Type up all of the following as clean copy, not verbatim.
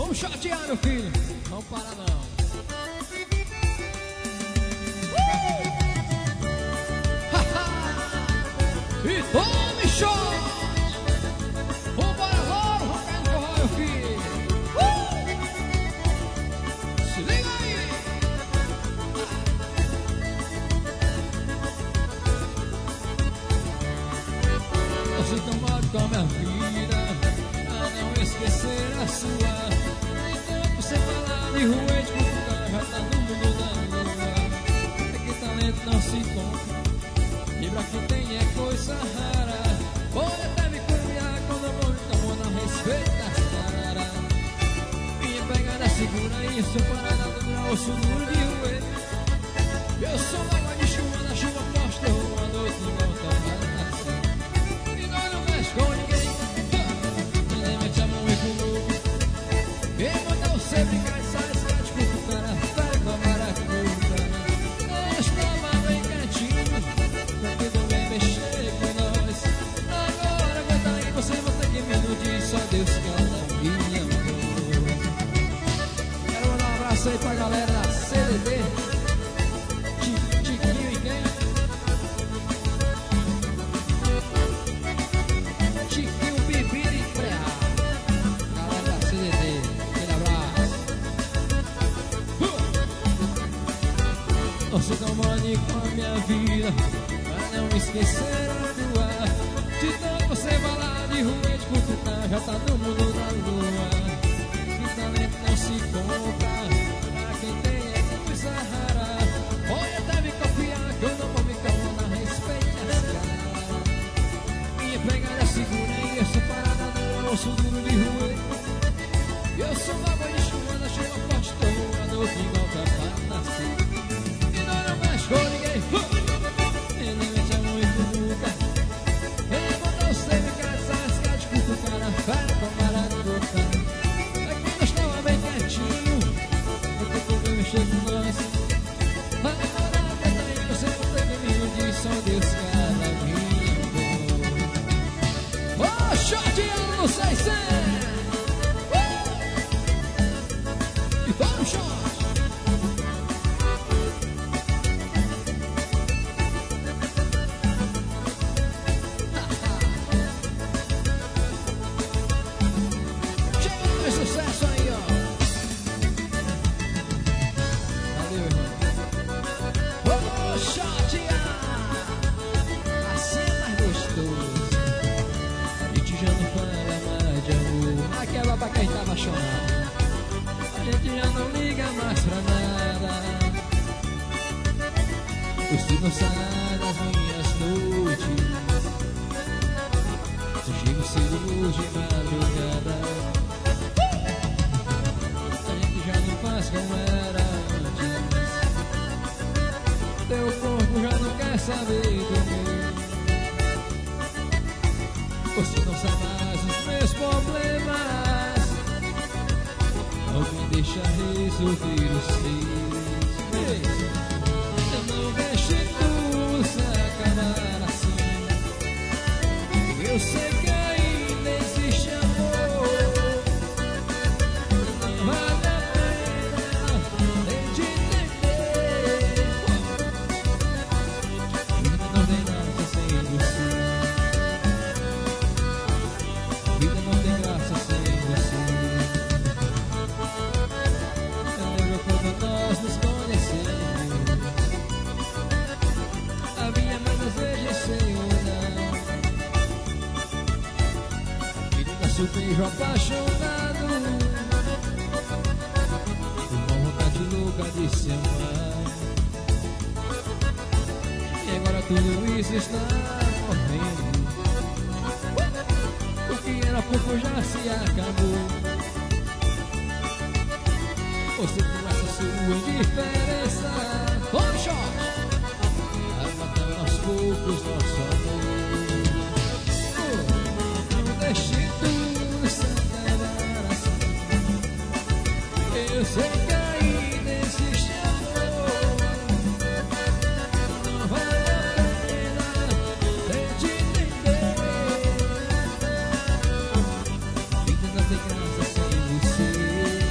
Vamos chatear, meu filho. Não para não. E tome shot. Vambora agora, rock and roll, meu filho. Se liga aí. Você tão mal com a minha vida, a não esquecer a sua. Então você falar de rua de Portugal, já tá no mundo da lua. É que talento não se compra, e pra quem tem é coisa rara. Pode até me cunhar quando eu vou me tomar, não respeita as caras. Minha pegada segura isso, parada do grau, osso duro de roer. Eu sou água de chuva, na chuva posta, eu vou uma noite em volta para nascer. E nós não mexe com ninguém, ninguém mete a mão e pulou. Quem mandou você brincar, sai, sai, desculpa o cara, vai com a maracuja. Eu estava bem quietinho, pra que ninguém mexer com nós. Agora aguenta aí, você vai ter que me iludir, só Deus que ela me amou. Quero mandar um abraço aí pra galera da CDD, Tiquinho e quem? Tiquinho, Bebida e Frear. Galera da CDD, aquele abraço. Você não mande com a minha vida, pra não me esquecer do ar. De tanto você falar de rua de Cutucá, já tá no mundo da lua. Que talento não se compra, pra quem tem é coisa rara. Pode até me copiar, que eu não vou me calmar, respeite as caras. Minha pegada segura e eu sou parada no osso duro de rua. Eu sou água de chuva, na chuva forte, tô a noite igual pra nascer. E nós não mexe com ninguém, ele mete a mão e cutuca. Ele botou você me casar, se quer desculpa na fera com a maracuja. Aqui nós tava bem quietinho, porque tudo mexer com nós. Agora aguenta aí, você não tem que me iludir, só Deus que ela me amou. Ô, chateando no 600. E vamos, shot. Chega mais sucesso aí, ó. Valeu, irmão. Ô, chatear. Assim é mais gostoso. A gente já não fala mais de amor. Aquela pra quem tá apaixonado. A gente já não liga mais pra nada. Você não sai das minhas noites. Se chego cedo de madrugada. A gente já não faz como era antes. Teu corpo já não quer saber do meu. Você não sabe mais os meus problemas. Não me deixa resolver os seus. Eu não deixo tudo se acabar assim. Eu sei que ainda existe amor. Não vale a pena nem de entender. Vida não tem graça sem você. Vida não tem graça sem você. Eu lembro quando nós nos conhecemos. Havia mais desejo sem ou não. E no nosso beijo apaixonado, uma vontade louca de se amar. E agora tudo isso está morrendo. O que era pouco já se acabou. Você com essa sua indiferença, vamos, shot! Vai matando aos poucos nosso amor. Não deixe tudo se acabar assim. Eu sei que ainda existe amor. Não vale a pena nem de entender. Vida não tem graça sem você.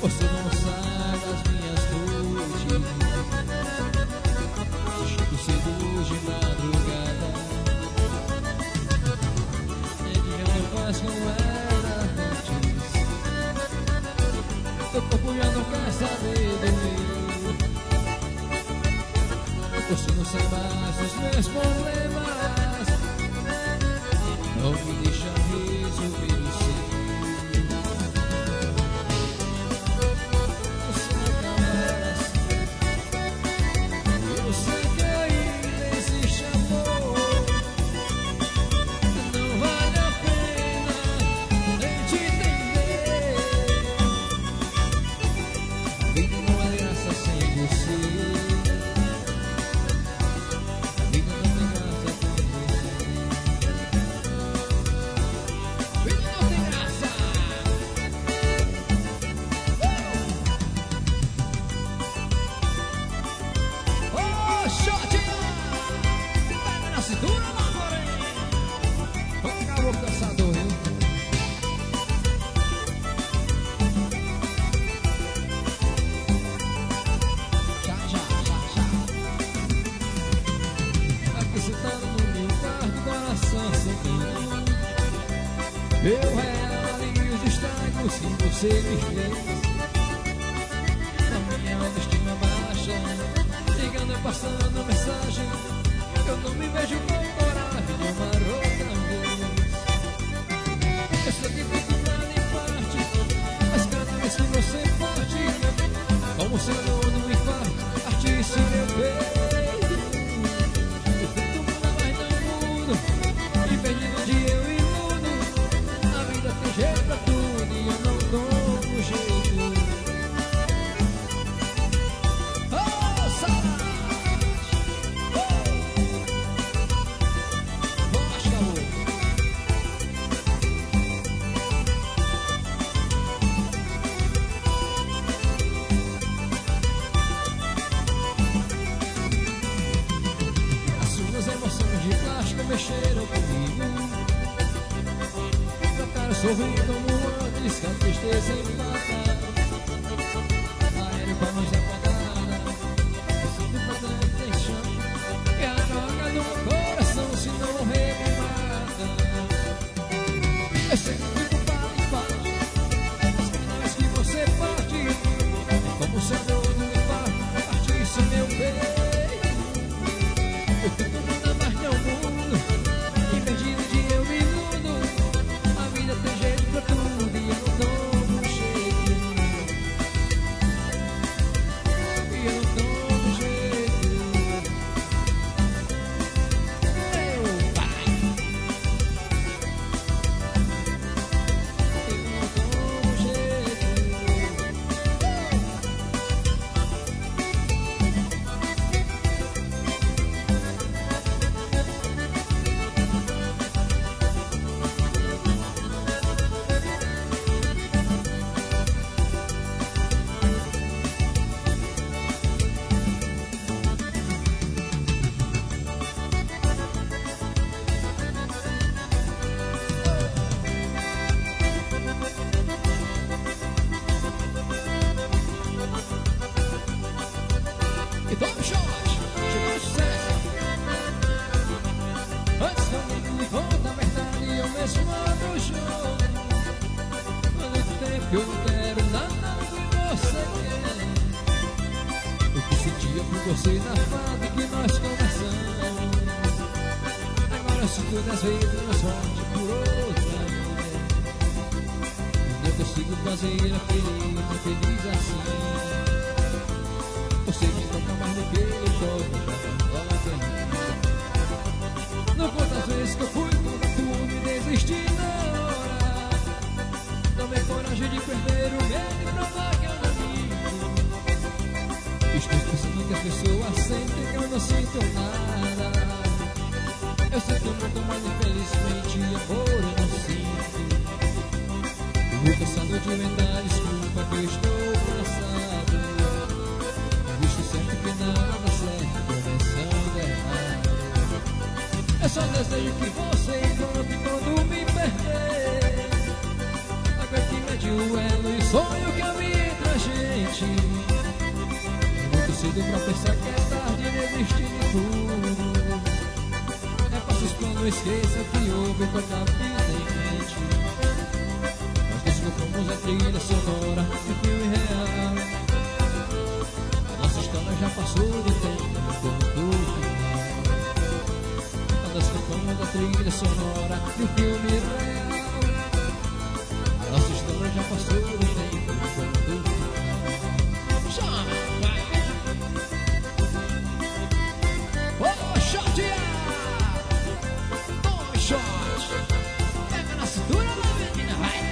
Você não sai das minhas noites, chego cedo de madrugada, e já não faz como era antes. Teu corpo já não quer saber do meu. Você não sai mais dos meus problemas, não me deixa resolver o seu. Eu realizo os estragos que você me fez. A minha autoestima baixa, ligando e passando mensagem. Eu não me vejo com coragem de amar outra vez. Eu sei que fico nada em parte, mas cada vez que você parte, como se eu não me infarto, artista meu peito. Eu tento mudar, mas não mudo, e perdido de eu e tem jeito pra tudo e eu não dou um jeito. Oh, saudade! Voz, calor! As suas emoções de plástico mexeram comigo. Sorrindo como antes que a tristeza empata. Aéreo pra nós apagada, eu sinto bastante tensão. E a droga no meu coração se não morrer me mata. Eu sei que fico para e parte, mas cada vez que você parte, como se a dor do infarto partisse meu peito. Eu tento mudar, mas não mudo, e perdido de eu me iludo. Tem jeito pra tudo e eu não dou um jeito. E eu não dou um jeito. Meu pai, eu não dou um jeito. E toma um shot, chegou o sucesso. Antes que alguém me conta a verdade, eu mesmo abro o jogo. Há muito tempo que eu não quero nada do que você quer. O que sentia por você na fase que nós conversamos, agora sinto 10 vezes mais forte por outra mulher. E não consigo fazer a feliz assim. Você me toca mais do que eu toco, já não vale a pena. Não conta as vezes que eu fui contra tudo e desisti na hora. Tomei coragem de perder o medo e provar que eu não ligo. Estou pensando que as pessoas sentem que eu não sinto nada. Eu sinto muito, mas infelizmente amor eu não sinto. Eu vou cansado de inventar desculpa que eu estou cansado. Sempre que nada certo, começando errado. Eu só desejo que você encontre quando me perder. Aguente-me de um elo e sonho que eu me cedo pra pensar que é tarde desistir de tudo. Repasse os planos, esqueça que houve toda a vida em mente. Nós desculpamos a trilha sonora de filme real. A nossa história já passou de tempo do final. Nós desculpamos a trilha sonora de filme real. A nossa história já passou de tempo do final. Ô, shot! Tome shot! Pega na cintura da menina, vai!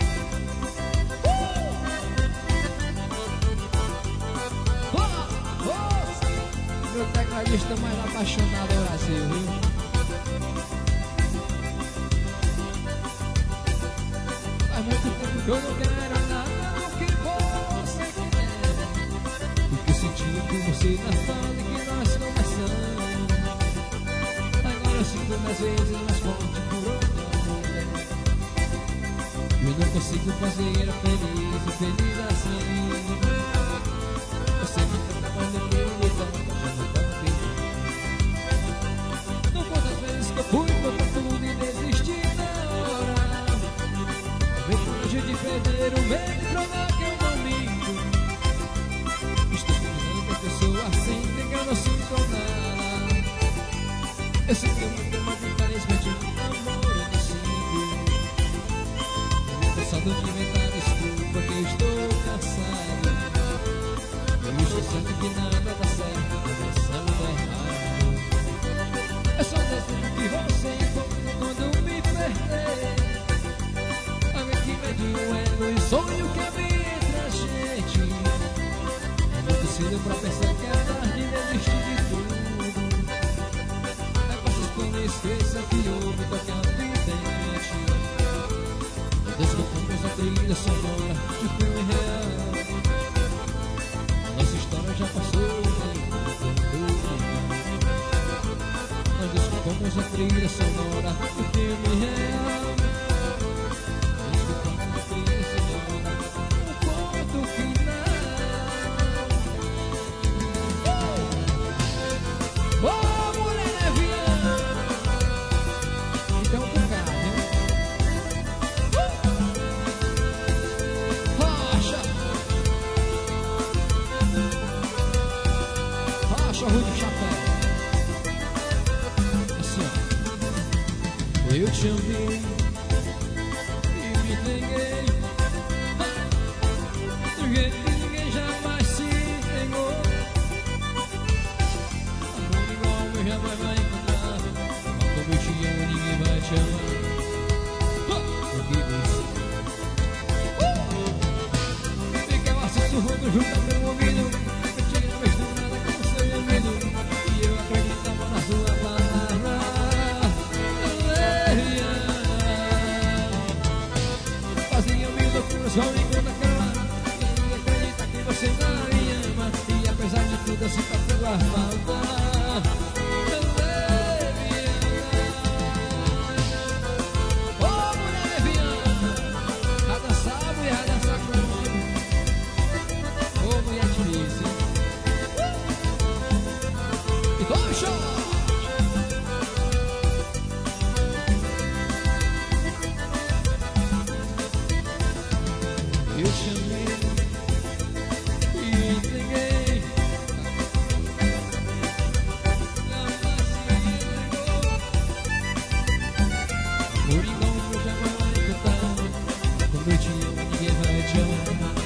Meu tecladista mais apaixonado do Brasil, viu? Faz muito tempo que eu não quero nada do que você quer. Porque eu senti que você na fase que nós começamos. Agora eu sinto 10 vezes mais forte por outra mulher. Eu não consigo fazer a feliz e feliz assim. Você me trata mais do que ele trata, já não tá bem. Não quantas vezes que eu fui contra tudo e desisti na hora. Vem longe de perder o medo e provar que eu não minto. Estou pensando que a pessoa assim tem que eu não sinto nada. Eu sei que eu não tenho uma infelizmente amor eu decido. Cansado de inventar desculpa que eu estou cansado. Eu estou sendo que nada dá certo, começando errado. Eu só desejo que você encontre quando me perder. Alguém que mede um elo e sonho que havia entre a gente. É muito cedo pra pensar que é tarde de desistir de tudo. É vocês quando esqueça que houve toque a vida em mente. Desculpamos a trilha sonora de filme real. Nossa história já passou o tempo do final. Nós desculpamos a trilha sonora do filme real. Nós desculpamos a trilha sonora do ponto final. Ô, mulher leviana! Então por cá, né? Rocha, Rui do Chapéu. Assim, ó. Eu te amei e me entreguei do jeito que ninguém jamais se entregou. Amor igual eu jamais vai encontrar. Mas como eu te amo, ninguém vai te amar. Ficava sussurrando junto ao meu ouvido. Eu tinha visto nada como seu ouvido. E eu acreditava na sua palavra. Fazia mil loucuras só enquanto aquela. Ninguém acredita que você não me ama. E apesar de tudo eu sinto a tua falta. Eu te amei e me entreguei. Jamais se entregou. Por enquanto eu jamais vai encontrar. Como eu te amo, ninguém vai te amar.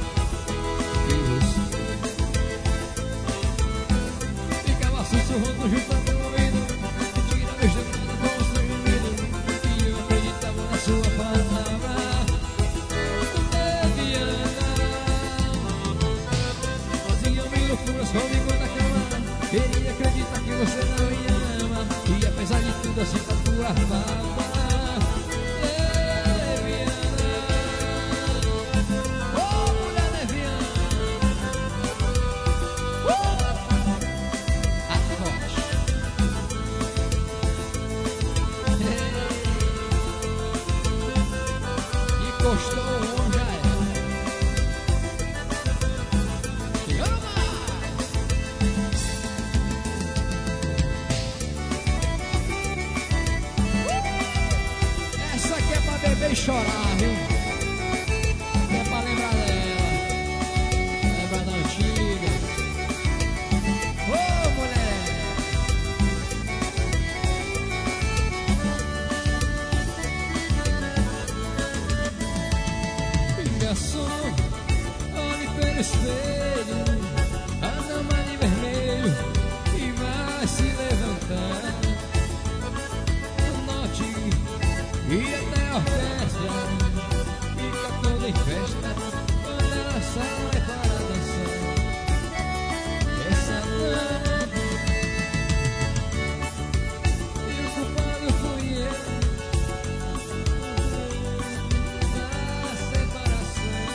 Ficava sussurrando junto ao meu ouvido. Tira meus dedos com o seu ouvido. E eu acreditava na sua palavra. Loucuras comigo na cama. Queria acreditar que você não me ama. E apesar de tudo eu sinto a tua falta. Leviana, oh mulher leviana, Rocha. pelo espelho, a dama de vermelho e vai se levantar. Note e até a orquestra fica toda em festa quando ela sai para dançar. Essa dama e o culpado fui eu na separação.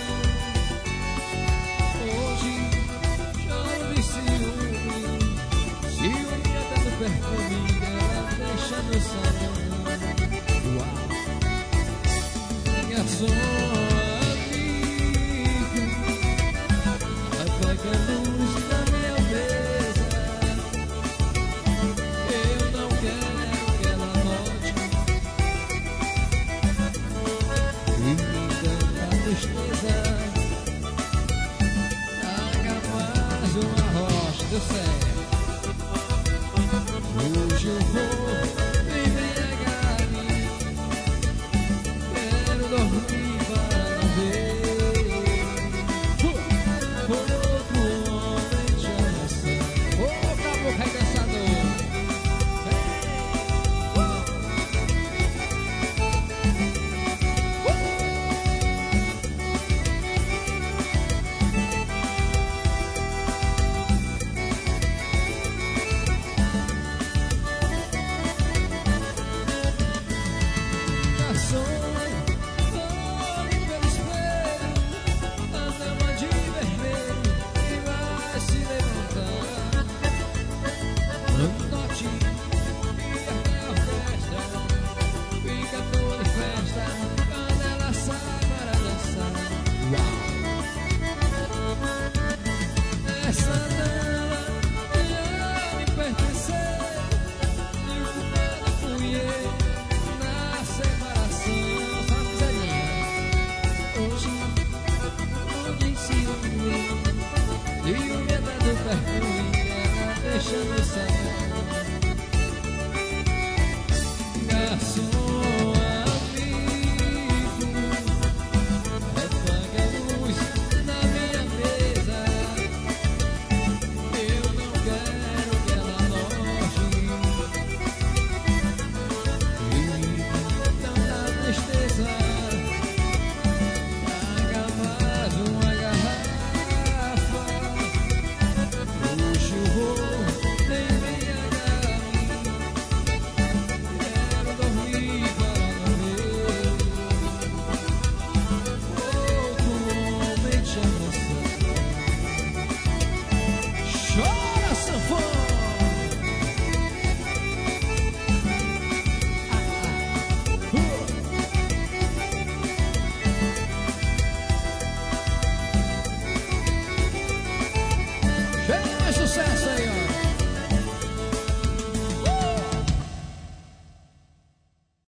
Hoje choro de ciúme, ciúme até do perfume dela deixa no salão. Uau! Garçom amigo, apaga a luz da minha mesa. Eu não quero que ela note e me tanta tristeza. Traga mais uma rocha do céu. Hoje eu vou me embriagar-me. Quero dormir para não ver por outro homem te abraçar. Ô, caboclo arregaçador. Garçom, olhe pelo espelho, a dama de vermelho e vai se levantar. Note e até a orquestra fica toda em festa quando ela sai para dançar. Uau! Essa dama já me pertenceu e o culpado fui eu na separação. Só miseria. Hoje em ciúme e o medo do perfume dela deixa no